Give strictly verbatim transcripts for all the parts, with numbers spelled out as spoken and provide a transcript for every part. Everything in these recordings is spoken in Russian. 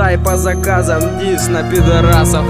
и по заказам дис на пидорасов,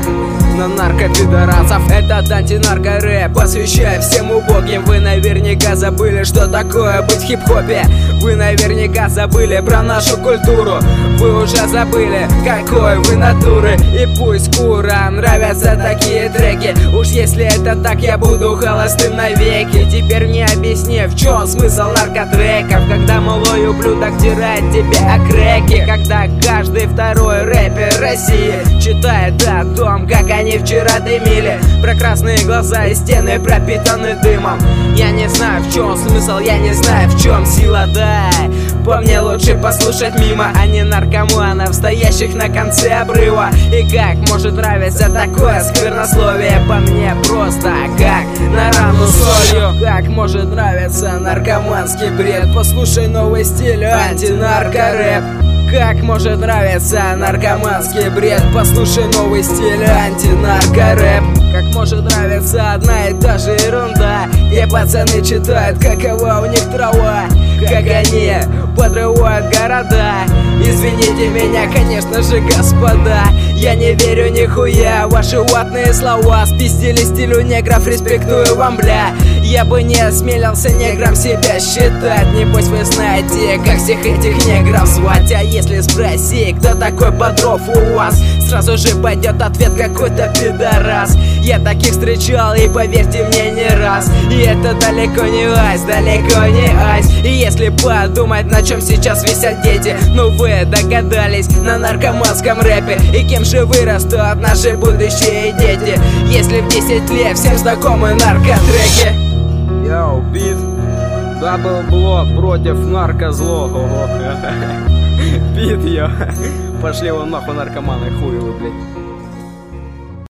на наркопидорасов. Этот антинарко-рэп посвящаю всем убогим. Вы наверняка забыли, что такое быть в хип-хопе. Вы наверняка забыли про нашу культуру. Вы уже забыли, какой вы натуры. И пусть курам нравятся такие треки. Уж если это так, я буду холостым навеки. Теперь мне объясни, в чем смысл наркотреков, когда малой ублюдок тирает тебе о крэке. Когда каждый второй рэпер России читает о том, как они вчера дымили. Про красные глаза и стены пропитаны дымом. Я не знаю, в чем смысл, я не знаю, в чем сила, дай. По мне лучше послушать мимо, а не наркоманов, стоящих на конце обрыва. И как может нравиться такое сквернословие? По мне просто как на рану солью. Как может нравиться наркоманский бред? Послушай новый стиль антинарко-рэп. Как может нравиться наркоманский бред? Послушай новый стиль антинарко-рэп. Как может нравиться одна и та же ерунда, где пацаны читают, какова у них трава, как они подрывают города. Извините меня, конечно же, господа, я не верю нихуя в ваши ватные слова. Спиздили стилю негров, респектую вам, бля. Я бы не осмелился негром себя считать. Небось вы знаете, как всех этих негров звать. А если спроси, кто такой Бодров у вас, сразу же пойдет ответ: какой-то пидорас. Я таких встречал, и поверьте мне, не раз. И это далеко не айс, далеко не айс. И если подумать, на чем сейчас висят дети, ну вы догадались, на наркоманском рэпе. И кем же вырастут наши будущие дети, если в десять лет всем знакомы наркотреки? Йоу, бит, дабл блок против наркозло. Бит, йо. Пошли вон нахуй наркоманы, хуй вы, блядь.